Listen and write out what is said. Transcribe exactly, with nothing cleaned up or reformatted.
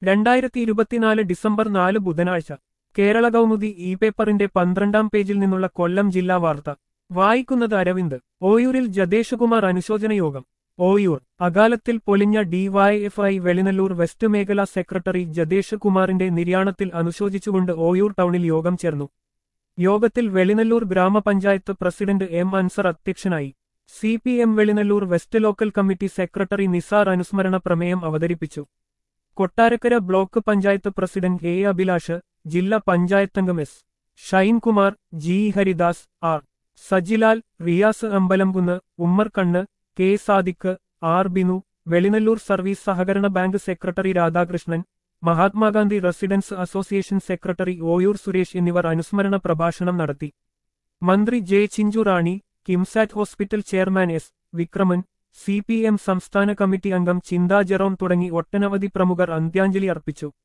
രണ്ടായിരത്തി ഇരുപത്തിനാല് ഡിസംബർ നാല് ബുധനാഴ്ച കേരള കൗമുദി ഇ പേപ്പറിന്റെ പന്ത്രണ്ടാം പേജിൽ നിന്നുള്ള കൊല്ലം ജില്ലാ വാർത്ത വായിക്കുന്നത് അരവിന്ദ്. ഓയൂരിൽ ജതേഷകുമാർ അനുശോചന യോഗം. ഓയൂർ അകാലത്തിൽ പൊലിഞ്ഞ ഡിവൈഎഫ്ഐ വെളിനല്ലൂർ വെസ്റ്റ് മേഖലാ സെക്രട്ടറി ജതേഷ് കുമാറിന്റെ നിര്യാണത്തിൽ അനുശോചിച്ചുകൊണ്ട് ഓയൂർ ടൗണിൽ യോഗം ചേർന്നു. യോഗത്തിൽ വെളിനല്ലൂർ ഗ്രാമപഞ്ചായത്ത് പ്രസിഡന്റ് എം അൻസർ അധ്യക്ഷനായി. C P M Velinalloor west local committee secretary Nisar അനുസ്മരണ പ്രമേയം അവതരിപ്പിച്ചു. Kottarakkara block panchayat president A Abhilash, ജില്ലാ പഞ്ചായത്തംഗം S Shainkumar, G Haridas, R Sajilal, Riyas Ambalamkunnu, Ummer Kannu, K Sadiq, R Binu, Velinalloor service സഹകരണ bank secretary Radhakrishnan, Mahatma Gandhi residence association secretary Oyoor Suresh എന്നിവർ അനുസ്മരണ പ്രഭാഷണം നടത്തി. മന്ത്രി J Chinchurani, Kimsat hospital chairman S Vikraman, C P M സംസ്ഥാന കമ്മിറ്റി അംഗം ചിന്താ ജെറോം തുടങ്ങി ഒട്ടനവധി പ്രമുഖർ അന്ത്യാഞ്ജലി അർപ്പിച്ചു.